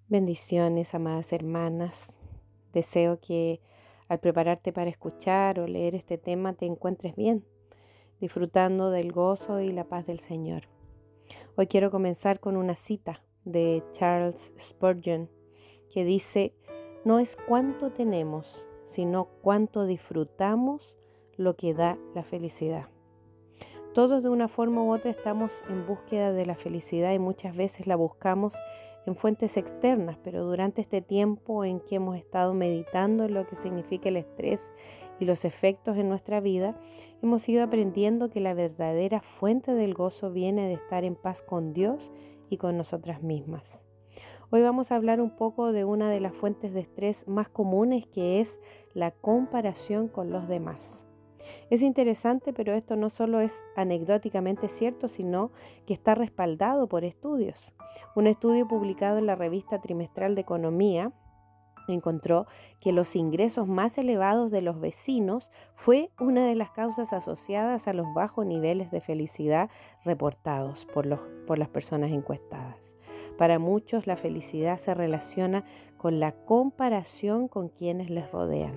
Bendiciones, amadas hermanas. Deseo que al prepararte para escuchar o leer este tema te encuentres bien, disfrutando del gozo y la paz del Señor. Hoy quiero comenzar con una cita de Charles Spurgeon que dice: no es cuánto tenemos, sino cuánto disfrutamos lo que da la felicidad. Todos de una forma u otra estamos en búsqueda de la felicidad y muchas veces la buscamos en fuentes externas, pero durante este tiempo en que hemos estado meditando en lo que significa el estrés y los efectos en nuestra vida, hemos ido aprendiendo que la verdadera fuente del gozo viene de estar en paz con Dios y con nosotras mismas. Hoy vamos a hablar un poco de una de las fuentes de estrés más comunes, que es la comparación con los demás. Es interesante, pero esto no solo es anecdóticamente cierto, sino que está respaldado por estudios. Un estudio publicado en la revista trimestral de Economía encontró que los ingresos más elevados de los vecinos fue una de las causas asociadas a los bajos niveles de felicidad reportados por las personas encuestadas. Para muchos, la felicidad se relaciona con la comparación con quienes les rodean.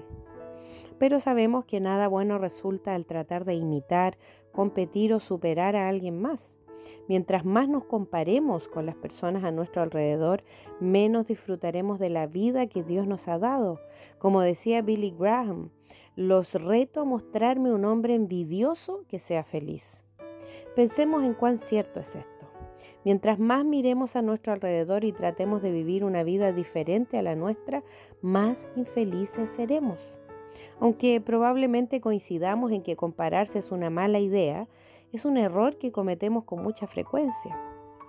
Pero sabemos que nada bueno resulta al tratar de imitar, competir o superar a alguien más. Mientras más nos comparemos con las personas a nuestro alrededor, menos disfrutaremos de la vida que Dios nos ha dado. Como decía Billy Graham, los reto a mostrarme un hombre envidioso que sea feliz. Pensemos en cuán cierto es esto. Mientras más miremos a nuestro alrededor y tratemos de vivir una vida diferente a la nuestra, más infelices seremos. Aunque probablemente coincidamos en que compararse es una mala idea, es un error que cometemos con mucha frecuencia.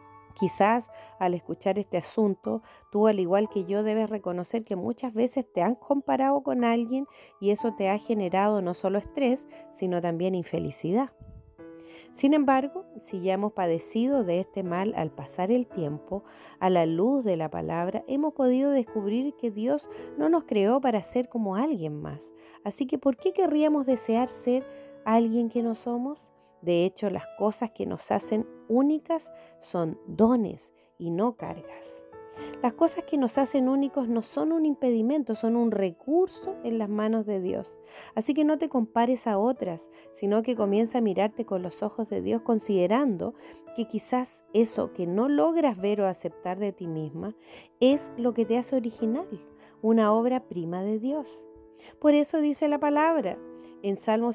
Quizás al escuchar este asunto, tú al igual que yo debes reconocer que muchas veces te han comparado con alguien y eso te ha generado no solo estrés, sino también infelicidad. Sin embargo, si ya hemos padecido de este mal al pasar el tiempo, a la luz de la palabra, hemos podido descubrir que Dios no nos creó para ser como alguien más. Así que, ¿por qué querríamos desear ser alguien que no somos? De hecho, las cosas que nos hacen únicas son dones y no cargas. Las cosas que nos hacen únicos no son un impedimento, son un recurso en las manos de Dios. Así que no te compares a otras, sino que comienza a mirarte con los ojos de Dios, considerando que quizás eso que no logras ver o aceptar de ti misma es lo que te hace original, una obra prima de Dios. Por eso dice la palabra en Salmo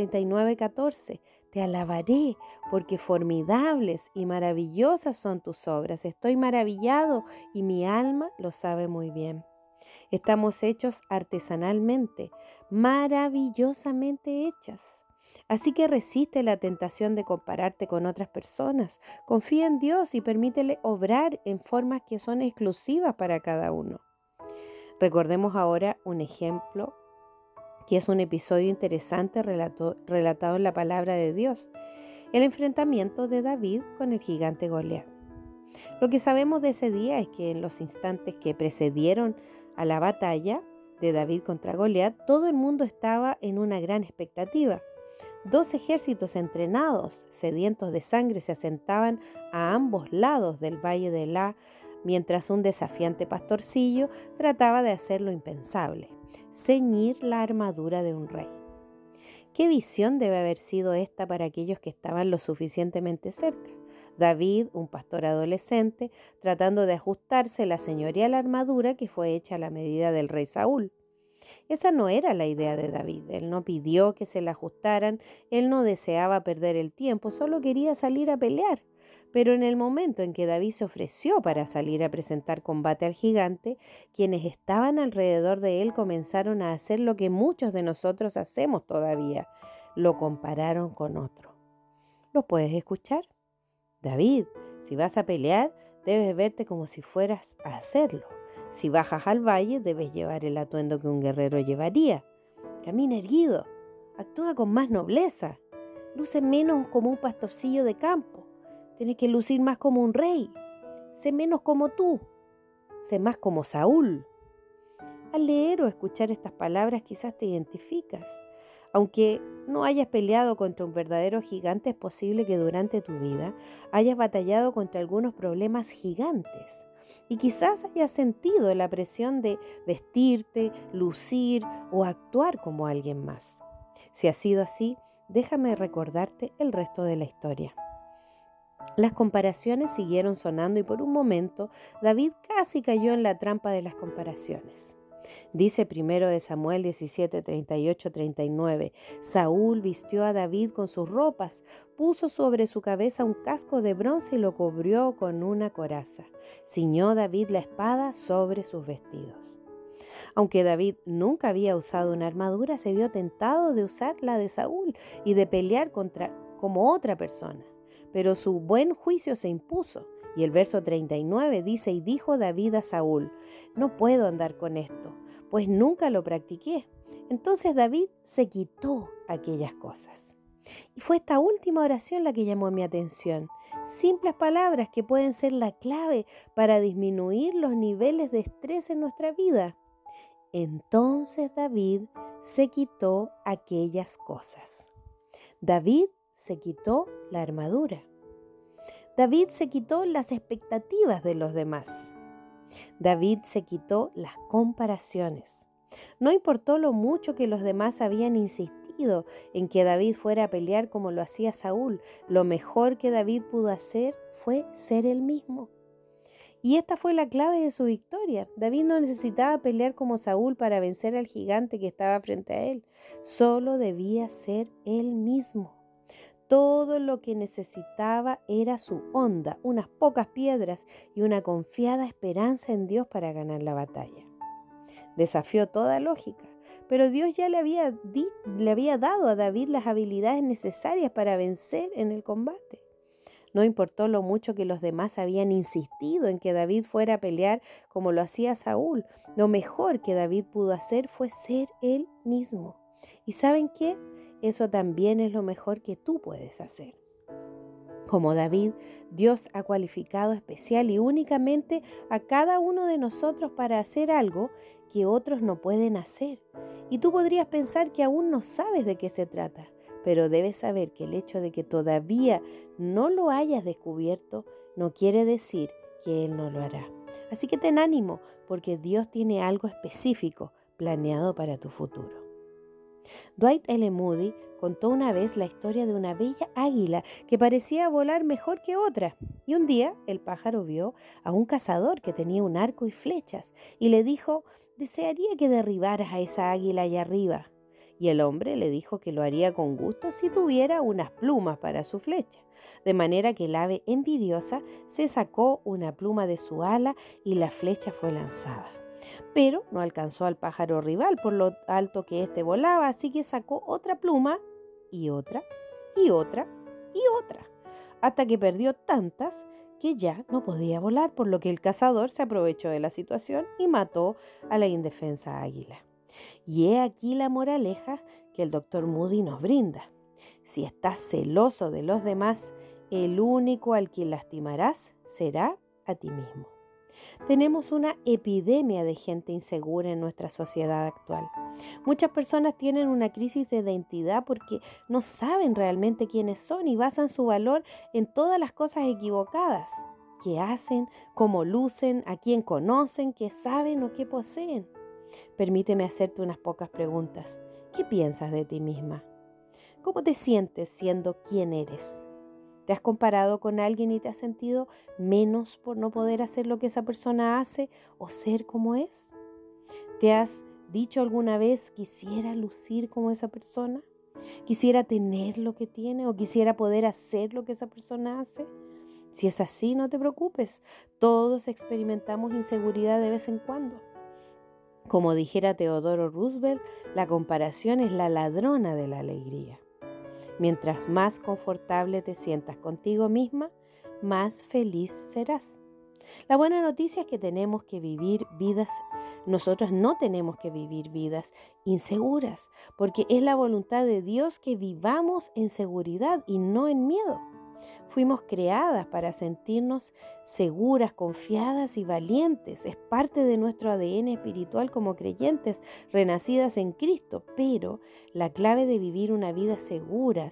139:14, te alabaré porque formidables y maravillosas son tus obras. Estoy maravillado y mi alma lo sabe muy bien. Estamos hechos artesanalmente, maravillosamente hechas. Así que resiste la tentación de compararte con otras personas. Confía en Dios y permítele obrar en formas que son exclusivas para cada uno. Recordemos ahora un ejemplo que es un episodio interesante relatado en la palabra de Dios, el enfrentamiento de David con el gigante Goliat. Lo que sabemos de ese día es que en los instantes que precedieron a la batalla de David contra Goliat, todo el mundo estaba en una gran expectativa. Dos ejércitos entrenados, sedientos de sangre, se asentaban a ambos lados del valle de Elá, mientras un desafiante pastorcillo trataba de hacer lo impensable: ceñir la armadura de un rey. ¿Qué visión debe haber sido esta para aquellos que estaban lo suficientemente cerca? David, un pastor adolescente, tratando de ajustarse la señorial armadura que fue hecha a la medida del rey Saúl. Esa no era la idea de David. Él no pidió que se la ajustaran, él no deseaba perder el tiempo, solo quería salir a pelear. Pero en el momento en que David se ofreció para salir a presentar combate al gigante, quienes estaban alrededor de él comenzaron a hacer lo que muchos de nosotros hacemos todavía: lo compararon con otro. ¿Lo puedes escuchar? David, si vas a pelear, debes verte como si fueras a hacerlo. Si bajas al valle, debes llevar el atuendo que un guerrero llevaría. Camina erguido, actúa con más nobleza, luce menos como un pastorcillo de campo. Tienes que lucir más como un rey. Sé menos como tú, sé más como Saúl. Al leer o escuchar estas palabras quizás te identificas. Aunque no hayas peleado contra un verdadero gigante, es posible que durante tu vida hayas batallado contra algunos problemas gigantes. Y quizás hayas sentido la presión de vestirte, lucir o actuar como alguien más. Si ha sido así, déjame recordarte el resto de la historia. Las comparaciones siguieron sonando y por un momento David casi cayó en la trampa de las comparaciones. Dice 1 Samuel 17, 38, 39, Saúl vistió a David con sus ropas, puso sobre su cabeza un casco de bronce y lo cubrió con una coraza. Ciñó David la espada sobre sus vestidos. Aunque David nunca había usado una armadura, se vio tentado de usar la de Saúl y de pelear como otra persona. Pero su buen juicio se impuso. Y el verso 39 dice, y dijo David a Saúl, no puedo andar con esto, pues nunca lo practiqué. Entonces David se quitó aquellas cosas. Y fue esta última oración la que llamó mi atención. Simples palabras que pueden ser la clave para disminuir los niveles de estrés en nuestra vida. Entonces David se quitó aquellas cosas. David se quitó la armadura. David se quitó las expectativas de los demás. David se quitó las comparaciones. No importó lo mucho que los demás habían insistido en que David fuera a pelear como lo hacía Saúl. Lo mejor que David pudo hacer fue ser él mismo. Y esta fue la clave de su victoria. David no necesitaba pelear como Saúl para vencer al gigante que estaba frente a él. Solo debía ser él mismo. Todo lo que necesitaba era su onda, unas pocas piedras y una confiada esperanza en Dios para ganar la batalla. Desafió toda lógica, pero Dios ya le había dado a David las habilidades necesarias para vencer en el combate. No importó lo mucho que los demás habían insistido en que David fuera a pelear como lo hacía Saúl. Lo mejor que David pudo hacer fue ser él mismo. ¿Y saben qué? Eso también es lo mejor que tú puedes hacer. Como David, Dios ha cualificado especial y únicamente a cada uno de nosotros para hacer algo que otros no pueden hacer. Y tú podrías pensar que aún no sabes de qué se trata, pero debes saber que el hecho de que todavía no lo hayas descubierto no quiere decir que Él no lo hará. Así que ten ánimo, porque Dios tiene algo específico planeado para tu futuro. Dwight L. Moody contó una vez la historia de una bella águila que parecía volar mejor que otra. Y un día el pájaro vio a un cazador que tenía un arco y flechas y le dijo, desearía que derribaras a esa águila allá arriba. Y el hombre le dijo que lo haría con gusto si tuviera unas plumas para su flecha. De manera que el ave envidiosa se sacó una pluma de su ala y la flecha fue lanzada. Pero no alcanzó al pájaro rival por lo alto que éste volaba, así que sacó otra pluma y otra y otra y otra, hasta que perdió tantas que ya no podía volar, por lo que el cazador se aprovechó de la situación y mató a la indefensa águila. Y he aquí la moraleja que el Dr. Moody nos brinda. Si estás celoso de los demás, el único al que lastimarás será a ti mismo. Tenemos una epidemia de gente insegura en nuestra sociedad actual. Muchas personas tienen una crisis de identidad porque no saben realmente quiénes son y basan su valor en todas las cosas equivocadas. ¿Qué hacen? ¿Cómo lucen? ¿A quién conocen? ¿Qué saben o qué poseen? Permíteme hacerte unas pocas preguntas. ¿Qué piensas de ti misma? ¿Cómo te sientes siendo quien eres? ¿Te has comparado con alguien y te has sentido menos por no poder hacer lo que esa persona hace o ser como es? ¿Te has dicho alguna vez quisiera lucir como esa persona? ¿Quisiera tener lo que tiene o quisiera poder hacer lo que esa persona hace? Si es así, no te preocupes. Todos experimentamos inseguridad de vez en cuando. Como dijera Theodore Roosevelt, la comparación es la ladrona de la alegría. Mientras más confortable te sientas contigo misma, más feliz serás. La buena noticia es que nosotros no tenemos que vivir vidas inseguras, porque es la voluntad de Dios que vivamos en seguridad y no en miedo. Fuimos creadas para sentirnos seguras, confiadas y valientes. Es parte de nuestro ADN espiritual como creyentes renacidas en Cristo, pero la clave de vivir una vida seguras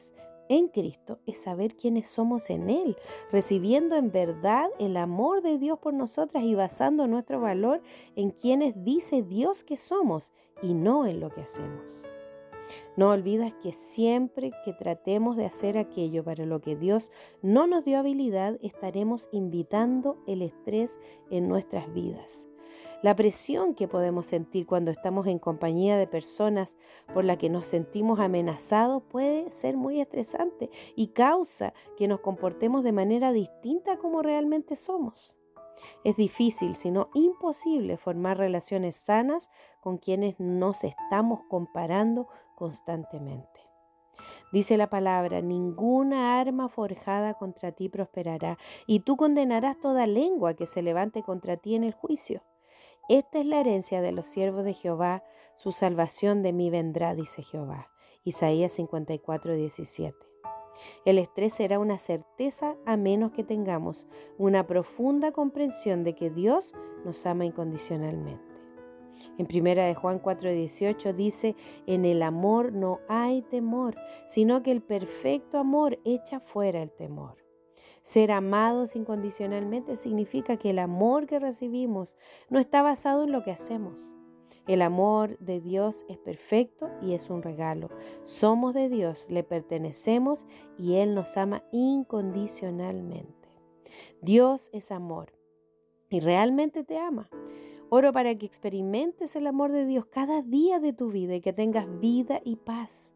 en Cristo es saber quiénes somos en Él, recibiendo en verdad el amor de Dios por nosotras y basando nuestro valor en quienes dice Dios que somos y no en lo que hacemos. No olvides que siempre que tratemos de hacer aquello para lo que Dios no nos dio habilidad, estaremos invitando el estrés en nuestras vidas. La presión que podemos sentir cuando estamos en compañía de personas por las que nos sentimos amenazados puede ser muy estresante y causa que nos comportemos de manera distinta a como realmente somos. Es difícil, si no imposible, formar relaciones sanas con quienes nos estamos comparando constantemente. Dice la palabra: ninguna arma forjada contra ti prosperará, y tú condenarás toda lengua que se levante contra ti en el juicio. Esta es la herencia de los siervos de Jehová, su salvación de mí vendrá, dice Jehová. Isaías 54:17. El estrés será una certeza a menos que tengamos una profunda comprensión de que Dios nos ama incondicionalmente. En 1 de Juan 4:18 dice: en el amor no hay temor, sino que el perfecto amor echa fuera el temor. Ser amados incondicionalmente significa que el amor que recibimos no está basado en lo que hacemos. El amor de Dios es perfecto y es un regalo. Somos de Dios, le pertenecemos y Él nos ama incondicionalmente. Dios es amor y realmente te ama. Oro para que experimentes el amor de Dios cada día de tu vida y que tengas vida y paz.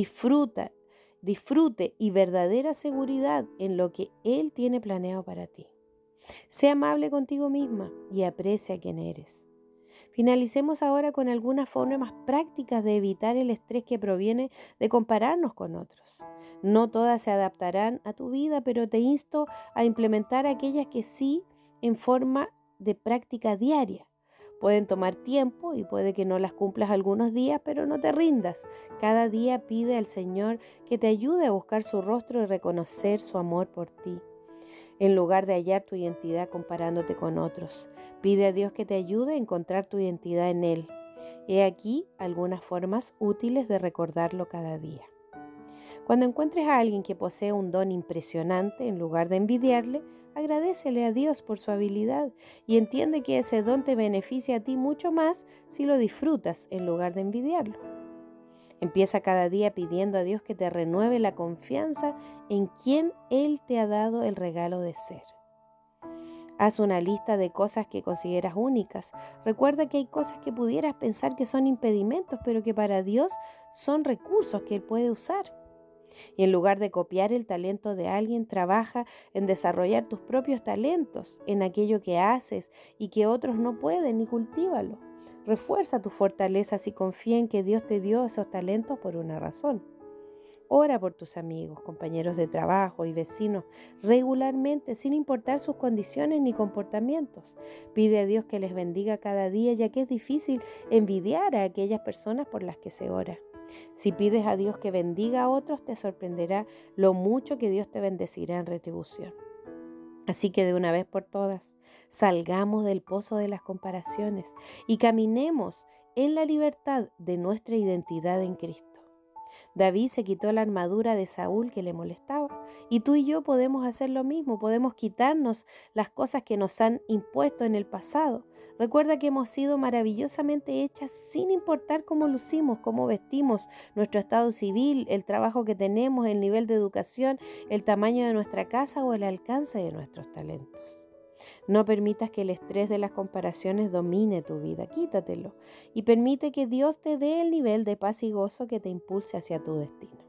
Disfrute y verdadera seguridad en lo que Él tiene planeado para ti. Sé amable contigo misma y aprecia quién eres. Finalicemos ahora con algunas formas prácticas de evitar el estrés que proviene de compararnos con otros. No todas se adaptarán a tu vida, pero te insto a implementar aquellas que sí, en forma de práctica diaria. Pueden tomar tiempo y puede que no las cumplas algunos días, pero no te rindas. Cada día pide al Señor que te ayude a buscar su rostro y reconocer su amor por ti, en lugar de hallar tu identidad comparándote con otros. Pide a Dios que te ayude a encontrar tu identidad en Él. He aquí algunas formas útiles de recordarlo cada día. Cuando encuentres a alguien que posee un don impresionante, en lugar de envidiarle, agradécele a Dios por su habilidad y entiende que ese don te beneficia a ti mucho más si lo disfrutas en lugar de envidiarlo. Empieza cada día pidiendo a Dios que te renueve la confianza en quien Él te ha dado el regalo de ser. Haz una lista de cosas que consideras únicas. Recuerda que hay cosas que pudieras pensar que son impedimentos, pero que para Dios son recursos que Él puede usar. Y en lugar de copiar el talento de alguien, trabaja en desarrollar tus propios talentos, en aquello que haces y que otros no pueden, y cultívalo. Refuerza tus fortalezas y confía en que Dios te dio esos talentos por una razón. Ora por tus amigos, compañeros de trabajo y vecinos regularmente, sin importar sus condiciones ni comportamientos. Pide a Dios que les bendiga cada día, ya que es difícil envidiar a aquellas personas por las que se ora. Si pides a Dios que bendiga a otros, te sorprenderá lo mucho que Dios te bendecirá en retribución. Así que de una vez por todas, salgamos del pozo de las comparaciones y caminemos en la libertad de nuestra identidad en Cristo. David se quitó la armadura de Saúl que le molestaba, y tú y yo podemos hacer lo mismo. Podemos quitarnos las cosas que nos han impuesto en el pasado. Recuerda que hemos sido maravillosamente hechas sin importar cómo lucimos, cómo vestimos, nuestro estado civil, el trabajo que tenemos, el nivel de educación, el tamaño de nuestra casa o el alcance de nuestros talentos. No permitas que el estrés de las comparaciones domine tu vida, quítatelo y permite que Dios te dé el nivel de paz y gozo que te impulse hacia tu destino.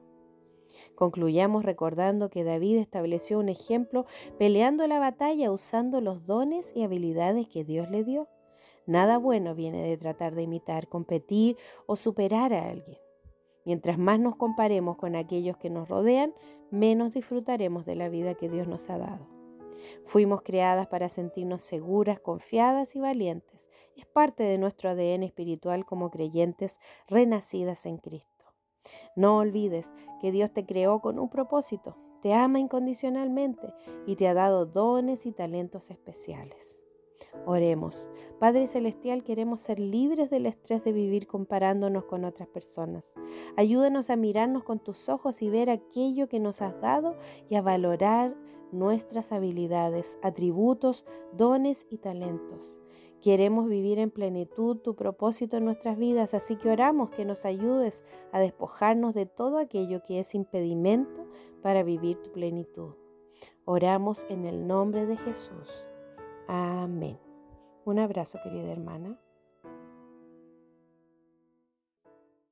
Concluyamos recordando que David estableció un ejemplo peleando la batalla usando los dones y habilidades que Dios le dio. Nada bueno viene de tratar de imitar, competir o superar a alguien. Mientras más nos comparemos con aquellos que nos rodean, menos disfrutaremos de la vida que Dios nos ha dado. Fuimos creadas para sentirnos seguras, confiadas y valientes. Es parte de nuestro ADN espiritual como creyentes renacidas en Cristo. No olvides que Dios te creó con un propósito, te ama incondicionalmente y te ha dado dones y talentos especiales. Oremos. Padre Celestial, queremos ser libres del estrés de vivir comparándonos con otras personas. Ayúdanos a mirarnos con tus ojos y ver aquello que nos has dado y a valorar nuestras habilidades, atributos, dones y talentos. Queremos vivir en plenitud tu propósito en nuestras vidas, así que oramos que nos ayudes a despojarnos de todo aquello que es impedimento para vivir tu plenitud. Oramos en el nombre de Jesús. Amén. Un abrazo, querida hermana.